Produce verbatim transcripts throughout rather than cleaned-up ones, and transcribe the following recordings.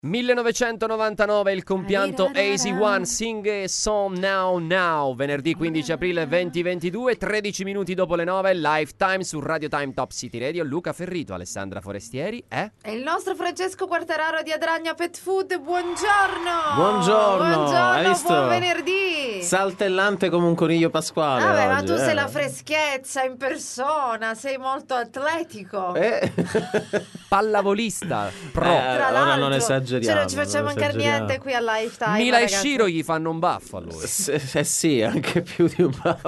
millenovecentonovantanove il compianto Easy One, Sing a Song Now Now, venerdì quindici aprile duemilaventidue, tredici minuti dopo le nove, Lifetime su Radio Time Top City Radio. Luca Ferrito, Alessandra Forestieri eh? e il nostro Francesco Quartararo di Adragna Pet Food. Buongiorno. Buongiorno. Buongiorno, hai visto? Buon venerdì. Saltellante come un coniglio pasquale. Vabbè, oggi, ma tu eh. sei la freschezza in persona, sei molto atletico. Eh. Pallavolista pro. Eh, Tra ora l'altro, non esageriamo. cioè non ci facciamo non mancare esageriamo. niente qui a Lifetime. Mila e ragazzi. Shiro gli fanno un baffo a lui. S- eh sì, anche più di un baffo.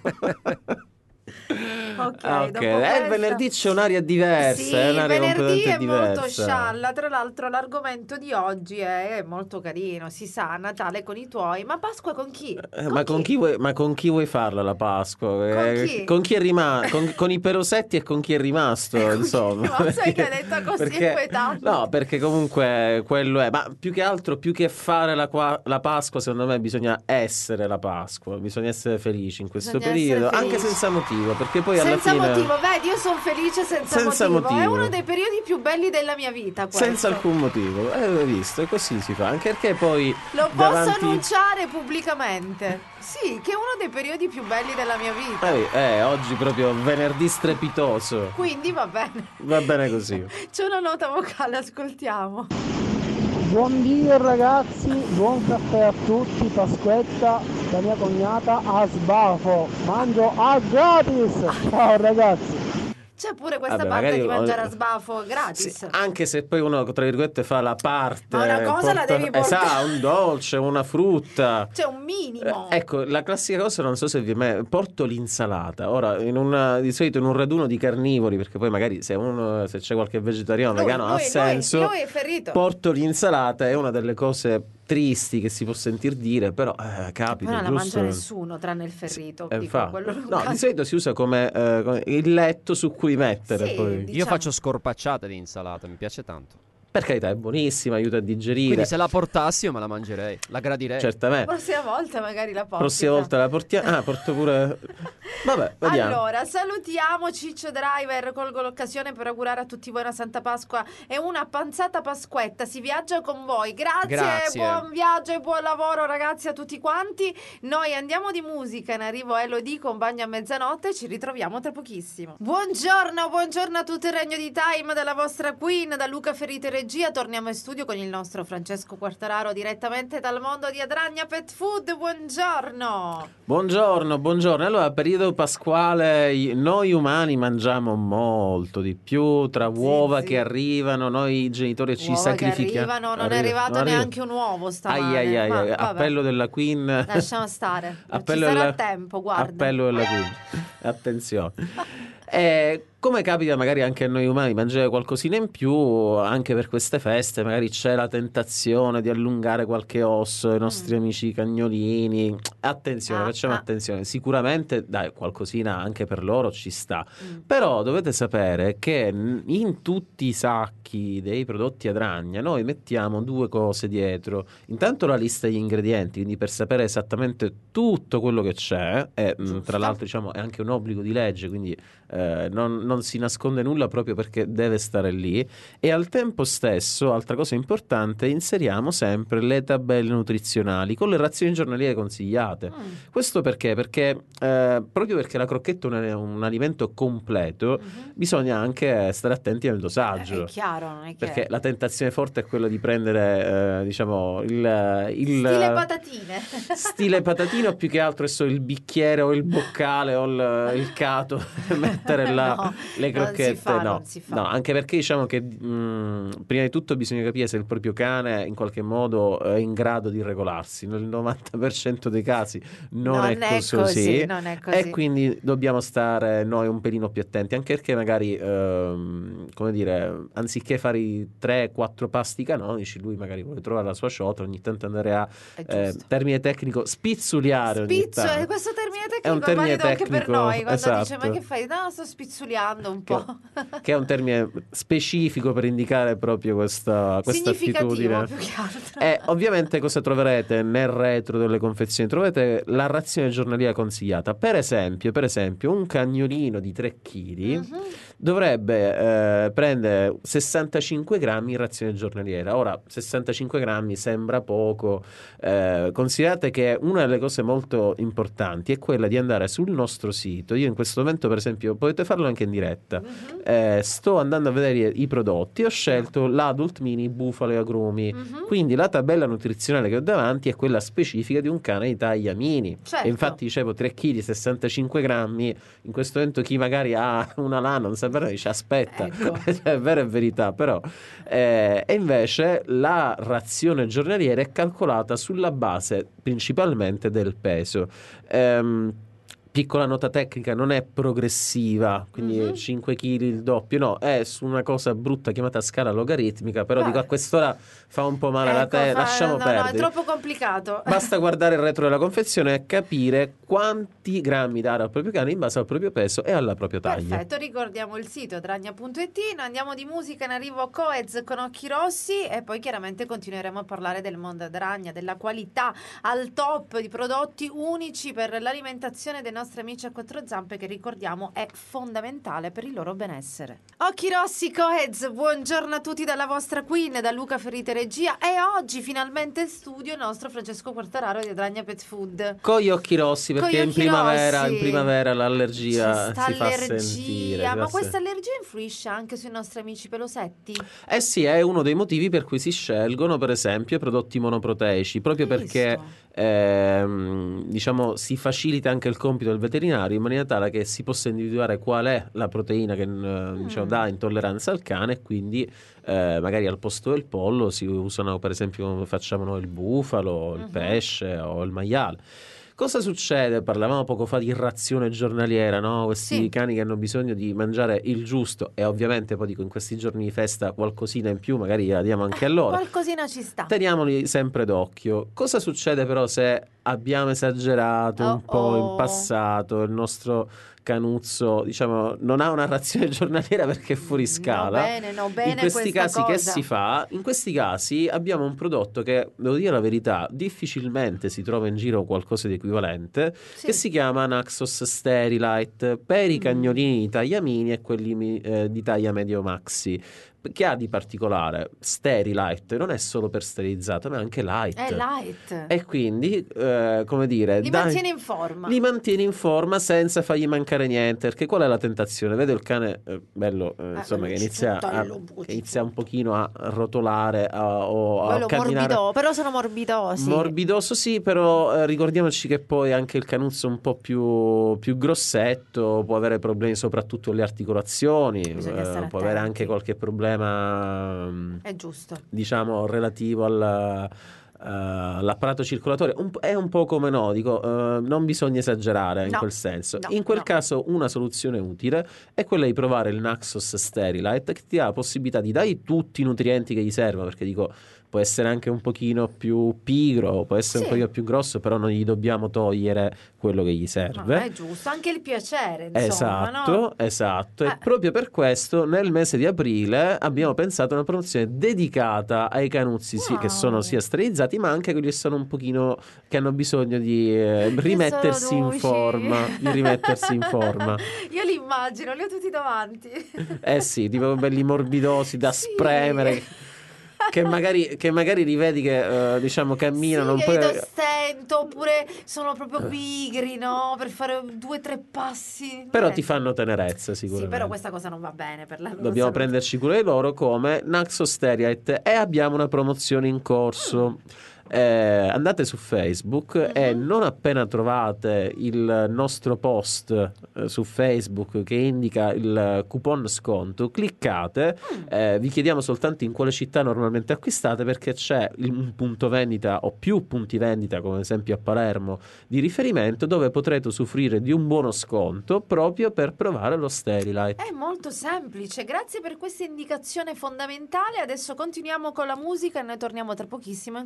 Ok, Ah, ok. dopo Eh, questa- il venerdì c'è un'aria diversa. Sì, è il un'aria venerdì completamente è molto diversa. scialla. Tra l'altro l'argomento di oggi è molto carino. Si sa, Natale con i tuoi, ma Pasqua con chi? Eh, ma, con chi vuoi, ma con chi vuoi farla la Pasqua? Con Eh, chi? con chi è rimasto? Con, con i perosetti e con chi è rimasto, Con chi- insomma. ma sai che hai detto così Perché- inquietante? No, perché comunque quello è. Ma più che altro, più che fare la, qua- la Pasqua, secondo me bisogna essere la Pasqua. Bisogna essere felici in questo Bisogna periodo, essere anche felici. senza motivo. Perché poi alla Senza fine. motivo, vedi, io sono felice senza, Senza motivo. È motivo. uno dei periodi più belli della mia vita. Questo. Senza alcun motivo, eh, hai visto? E così si fa. Anche perché poi. Lo posso davanti... annunciare pubblicamente. Sì, che è uno dei periodi più belli della mia vita. Eh, eh, oggi proprio venerdì strepitoso. Quindi va bene. Va bene così. C'è una nota vocale, ascoltiamo. Buondì ragazzi, buon caffè a tutti, Pasquetta da mia cognata a sbafo, mangio a gratis, ciao ragazzi. C'è pure questa Vabbè, parte magari- di mangiare a sbafo gratis. Sì, anche se poi uno tra virgolette fa la parte, Ma una cosa la devi portare. esatto, un dolce, una frutta. C'è un minimo. Eh, ecco, la classica cosa, non so se vi mai porto l'insalata. Ora, in una, di solito in un raduno di carnivori, perché poi magari se uno se c'è qualche vegetariano Lui, vegano lui, ha lui, senso. lui è ferito. Porto l'insalata, è una delle cose tristi che si può sentir dire, però eh, capita, Però non la giusto? mangia nessuno tranne il ferrito. Eh, dico, fa- quello no, di solito si usa come, eh, come il letto su cui mettere. Sì, poi. diciamo. Io faccio scorpacciate di insalata, mi piace tanto. Per carità, è buonissima, aiuta a digerire. Quindi se la portassi io me la mangerei, la gradirei. La Certamente. prossima volta magari la porti. Prossima però. volta la portiamo. Ah, porto pure. Vabbè, vediamo. Allora, salutiamo Ciccio Driver, colgo l'occasione per augurare a tutti voi una Santa Pasqua e una panzata pasquetta, si viaggia con voi, grazie, Grazie. buon viaggio e buon lavoro ragazzi a tutti quanti, noi andiamo di musica, in arrivo Elodie con Bagno a mezzanotte, ci ritroviamo tra pochissimo. Buongiorno, buongiorno a tutto il regno di Time dalla vostra Queen, da Luca Ferrito in regia, torniamo in studio con il nostro Francesco Quartararo direttamente dal mondo di Adragna Pet Food, buongiorno! Buongiorno, buongiorno. Allora, periodo pasquale, i- noi umani mangiamo molto di più, tra Sì, uova sì. che arrivano, noi genitori ci Uova sacrifichiamo. che arrivano, non è Arriva- arrivato non arriva- neanche un uovo stamane. Ai ai ai, ma ai, vabbè, appello della Queen. lasciamo stare, non ci Appello sarà della- tempo, guarda. Appello della Queen. Attenzione. Eh, come capita magari anche a noi umani mangiare qualcosina in più, anche per queste feste magari c'è la tentazione di allungare qualche osso ai nostri Mm. amici cagnolini. Attenzione, Ah, facciamo ah. attenzione. Sicuramente dai, qualcosina anche per loro ci sta. Mm. Però dovete sapere che n- in tutti i sacchi dei prodotti Adragna noi mettiamo due cose dietro. Intanto la lista degli ingredienti, quindi per sapere esattamente tutto quello che c'è, e mh, Giusto. tra l'altro diciamo è anche un obbligo di legge, quindi eh, non, non si nasconde nulla proprio perché deve stare lì. E al tempo stesso, altra cosa importante, inseriamo sempre le tabelle nutrizionali con le razioni giornaliere consigliate. Mm. Questo perché? Perché eh, proprio perché la crocchetta è un, un alimento completo, Mhm. bisogna anche stare attenti al Eh, dosaggio. È chiaro, non è che... Perché la tentazione forte è quella di prendere, eh, diciamo, il, il Stile patatine. stile patatino, più che altro è solo il bicchiere o il boccale o il, il cato, mettere là No, le non crocchette. si fa, no. non si fa. No, anche perché diciamo che mh, prima di tutto bisogna capire se il proprio cane in qualche modo è in grado di regolarsi. Nel novanta per cento dei casi non, Non è, è così, così, non è così. E quindi dobbiamo stare noi un pelino più attenti, anche perché magari ehm, come dire, anziché fare i tre quattro pasti canonici, lui magari vuole trovare la sua ciotola, ogni tanto andare a È eh, giusto. termine tecnico spizzuliare ogni Spizzo, tanto. eh, questo termine È un tecnico è termine valido anche per tecnico, noi, quando dice esatto. ma che fai? No, sto spizzuliando un po'. che è un termine specifico per indicare proprio questa, questa Significativo attitudine. più che altro. E ovviamente cosa troverete nel retro delle confezioni? Troverete la razione giornaliera consigliata. Per esempio, per esempio un cagnolino di tre chili Mhm. dovrebbe eh, prendere sessantacinque grammi in razione giornaliera. Ora, sessantacinque grammi sembra poco, eh, considerate che una delle cose molto importanti è quella di andare sul nostro sito. Io in questo momento, per esempio, potete farlo anche in diretta, Mhm. eh, sto andando a vedere i prodotti, ho scelto l'Adult Mini Bufalo e Agrumi, Mhm. quindi la tabella nutrizionale che ho davanti è quella specifica di un cane di taglia mini. Certo. E infatti dicevo tre chili, sessantacinque grammi. In questo momento chi magari ha una lana non sa bene dice aspetta, Ecco. cioè, è vero, è verità, però eh, e invece la razione giornaliera è calcolata sulla base principalmente del peso. Ehm, Piccola nota tecnica, non è progressiva, quindi Mhm. cinque chili il doppio, no, è su una cosa brutta chiamata scala logaritmica, però Vabbè. dico a quest'ora fa un po' male alla Ecco, testa, fa- lasciamo no, perdere. no, è troppo complicato. Basta guardare il retro della confezione e capire quanti grammi dare al proprio cane in base al proprio peso e alla propria taglia. Perfetto, ricordiamo il sito dragna punto it. Andiamo di musica, in arrivo Coez con Occhi Rossi e poi chiaramente continueremo a parlare del mondo Dragna, della qualità al top di prodotti unici per l'alimentazione dei nostri amici a quattro zampe, che ricordiamo è fondamentale per il loro benessere. Occhi Rossi, Coez, buongiorno a tutti dalla vostra Queen, da Luca Ferrite regia, e oggi finalmente in studio il nostro Francesco Quartararo di Dragna Pet Food. Con gli occhi rossi, Con perché gli in occhi primavera, rossi. in primavera l'allergia C'è sta si fa allergia, sentire. si ma fa questa sen- allergia influisce anche sui nostri amici pelosetti? Eh sì, è uno dei motivi per cui si scelgono, per esempio, prodotti monoproteici, proprio Hai perché visto? ehm, diciamo si facilita anche il compito del veterinario in maniera tale che si possa individuare qual è la proteina che eh, diciamo, Mm. dà intolleranza al cane, e quindi eh, magari al posto del pollo si usano, per esempio, come facciamo noi, il bufalo, il Mhm. pesce o il maiale. Cosa succede? Parlavamo poco fa di razione giornaliera, no? Questi Sì. cani che hanno bisogno di mangiare il giusto, e ovviamente poi dico in questi giorni di festa qualcosina in più magari la diamo anche a loro. Qualcosina ci sta. Teniamoli sempre d'occhio. Cosa succede però se abbiamo esagerato Oh, un po' in oh. passato? Il nostro canuzzo, diciamo, non ha una razione giornaliera perché è fuori scala. No bene, no bene In questi questa casi che cosa. si fa? In questi casi abbiamo un prodotto che, devo dire la verità, difficilmente si trova in giro qualcosa di equivalente, Sì. che si chiama Naxos Sterilite per i Mm. cagnolini di taglia mini e quelli mi- eh, di taglia medio maxi. Che ha di particolare? Sterilite non è solo per sterilizzato, ma è anche light. È light. E quindi, eh, come dire, Li dai- mantiene in forma. li mantieni in forma senza fargli mancare niente. Perché qual è la tentazione? Vedo il cane eh, bello, eh, insomma, che inizia, a, che inizia un pochino a rotolare a- o a Bello camminare. morbido, però sono morbidosi. Morbidoso sì, però eh, ricordiamoci che poi anche il canuzzo un po' più, più grossetto può avere problemi soprattutto alle articolazioni, Bisogna eh, stare può avere attenti. anche qualche problema mm, È giusto. diciamo relativo al, eh, all'apparato circolatorio. Un po'- è un po' come no, dico, eh, non bisogna esagerare in No, quel senso. no, In quel no. caso una soluzione utile è quella di provare il Naxos Sterilite, che ti dà la possibilità di dare tutti i nutrienti che gli servono, perché dico può essere anche un pochino più pigro, può essere Sì. un pochino più grosso, però non gli dobbiamo togliere quello che gli No, serve. è giusto, anche il piacere, insomma, Esatto, no? esatto. Eh. E proprio per questo nel mese di aprile abbiamo pensato a una promozione dedicata ai canuzzi sì, che Wow. sono sia sterilizzati, ma anche quelli che sono un pochino che hanno bisogno di eh, rimettersi sono in duci. forma, di rimettersi in forma. Io li immagino, li ho tutti davanti. Eh sì, tipo belli morbidosi da Sì. spremere. Che magari, che magari rivedi che eh, diciamo camminano Sì, un che po'. vedo stento, oppure sono proprio pigri, no? Per fare due o tre passi. Però Eh. ti fanno tenerezza Sì, sicuramente. però questa cosa non va bene per la loro Dobbiamo salute. prenderci cura di loro come Naxos Sterilite, e abbiamo una promozione in corso. Eh, andate su Facebook e Mhm. non appena trovate il nostro post eh, su Facebook che indica il coupon sconto, cliccate. Mm. Eh, vi chiediamo soltanto in quale città normalmente acquistate, perché c'è il- un punto vendita o più punti vendita, come ad esempio a Palermo, di riferimento, dove potrete usufruire di un buono sconto proprio per provare lo Sterilite. È molto semplice, grazie per questa indicazione fondamentale. Adesso continuiamo con la musica e noi torniamo tra pochissimo in collaborazione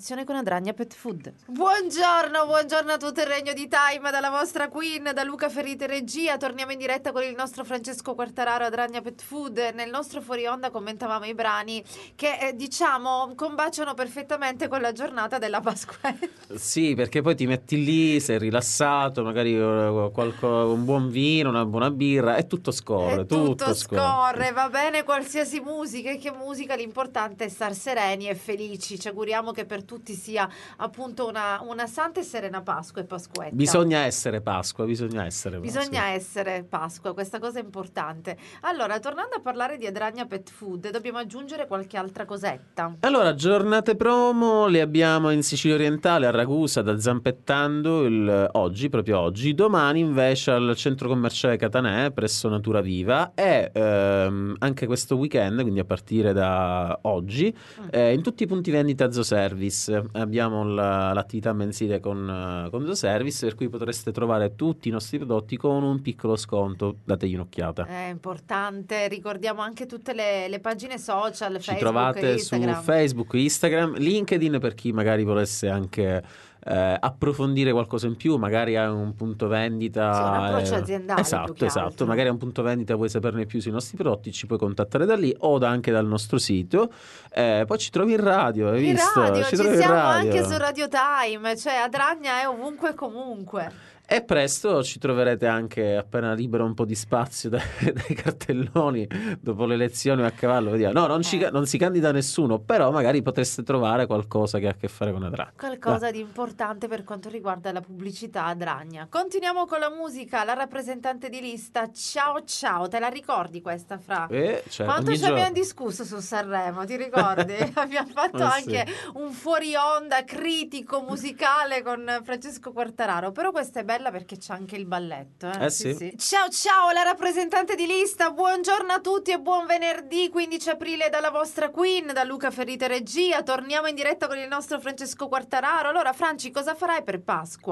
l'alimentazione con Adragna Pet Food. Buongiorno, buongiorno a tutto il regno di Time, dalla vostra Queen, da Luca Ferrite regia. Torniamo in diretta con il nostro Francesco Quartararo, Adragna Pet Food. Nel nostro fuori onda commentavamo i brani che eh, diciamo combaciano perfettamente con la giornata della Pasquetta. Sì, perché poi ti metti lì, sei rilassato, magari uh, qualco, un buon vino, una buona birra e tutto scorre, E tutto, tutto scorre. scorre, va bene qualsiasi musica, e che musica, l'importante è star sereni e felici. Ci auguriamo che per tutti sia appunto una, una santa e serena Pasqua e Pasquetta. Bisogna essere Pasqua, bisogna essere Pasqua. Bisogna essere Pasqua, questa cosa è importante. Allora, tornando a parlare di Adragna Pet Food, dobbiamo aggiungere qualche altra cosetta. Allora, giornate promo le abbiamo in Sicilia Orientale, a Ragusa, da Zampettando, il, oggi, proprio oggi. Domani invece al centro commerciale Catanè, presso Natura Viva, e ehm, anche questo weekend, quindi a partire da oggi, Mm. eh, in tutti i punti vendita Zooservice. Abbiamo la- l'attività mensile con, con Zooservice, per cui potreste trovare tutti i nostri prodotti con un piccolo sconto. Dategli un'occhiata. È importante, ricordiamo anche tutte le, le pagine social, Ci Facebook, trovate Instagram. su Facebook, Instagram, LinkedIn per chi magari volesse anche eh, approfondire qualcosa in più, magari hai un punto vendita. Sì, un approccio eh, aziendale, più Esatto, che esatto. altro. Magari hai un punto vendita, vuoi saperne più sui nostri prodotti, ci puoi contattare da lì o da- anche dal nostro sito. Eh, poi ci trovi in radio, hai In visto? radio, ci, trovi in siamo radio. anche su Radio Time, cioè Adragna è ovunque e comunque. E presto ci troverete anche, appena libero un po' di spazio dai, dai cartelloni dopo le elezioni a cavallo, vediamo. No, non, ci- Eh. non si candida nessuno, però magari potreste trovare qualcosa che ha a che fare con Adragna. Qualcosa di importante per quanto riguarda la pubblicità Adragna. Continuiamo con la musica, la rappresentante di lista Ciao Ciao, te la ricordi questa, Fra? Eh, cioè, Quanto ogni ci abbiamo giorno. discusso su Sanremo, ti ricordi? Abbiamo fatto Ah, sì. anche un fuori onda critico musicale con Francesco Quartararo, però questa è bella perché c'è anche il balletto. Eh? Eh, sì. Ciao ciao, la rappresentante di lista, buongiorno a tutti e buon venerdì quindici aprile dalla vostra Queen, da Luca Ferrite regia. Torniamo in diretta con il nostro Francesco Quartararo. Allora Franci, cosa farai per Pasqua?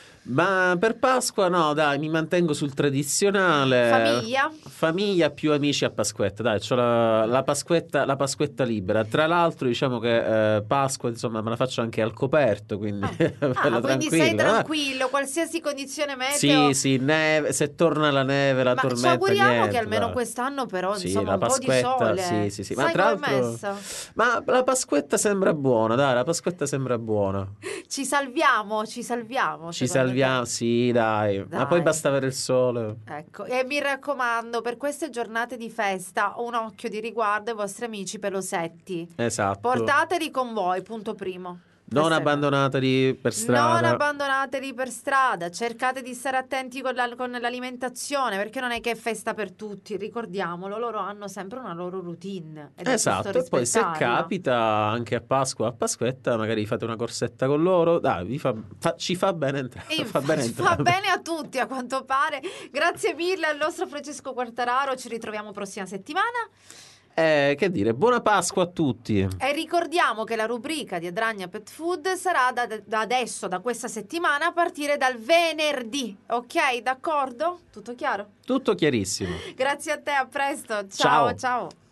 Ma per Pasqua no, dai, mi mantengo sul tradizionale. Famiglia? Famiglia più amici a Pasquetta, dai, c'ho la, la Pasquetta, la Pasquetta libera. Tra l'altro diciamo che eh, Pasqua, insomma, me la faccio anche al coperto, quindi bella Ah, quindi sei tranquilla. tranquillo, qualsiasi condizione meteo. Sì, sì, neve, se torna la neve, la Ma tormenta, ci auguriamo niente, che almeno dai. quest'anno però Sì, insomma la un po' di Pasquetta, sole. sì, sì, sì. Ma Sai tra com'è l'altro, messa? ma la Pasquetta sembra buona, dai, la Pasquetta sembra buona. Ci salviamo, ci salviamo. Ci secondo salviamo, te? sì, dai. Ma Dai. poi basta avere il sole. Ecco, e mi raccomando, per queste giornate di festa, un occhio di riguardo ai vostri amici pelosetti. Esatto. Portateli con voi, punto primo. Non Questo è- abbandonateli per Non strada. abbandonateli per strada, cercate di stare attenti con, la- con l'alimentazione, perché non è che è festa per tutti, ricordiamolo, loro hanno sempre una loro routine. ed è Esatto, giusto e poi se rispettarla. capita anche a Pasqua, a Pasquetta, magari fate una corsetta con loro. Dai, vi fa, fa- ci fa bene entrare. E Fa bene infatti, fa entrambi. bene a tutti a quanto pare. Grazie mille al nostro Francesco Quartararo, ci ritroviamo prossima settimana. Eh, che dire, buona Pasqua a tutti. E ricordiamo che la rubrica di Adragna Pet Food sarà da, da adesso, da questa settimana, a partire dal venerdì. Ok, d'accordo? Tutto chiaro? Tutto chiarissimo. Grazie a te, a presto. Ciao. Ciao. ciao.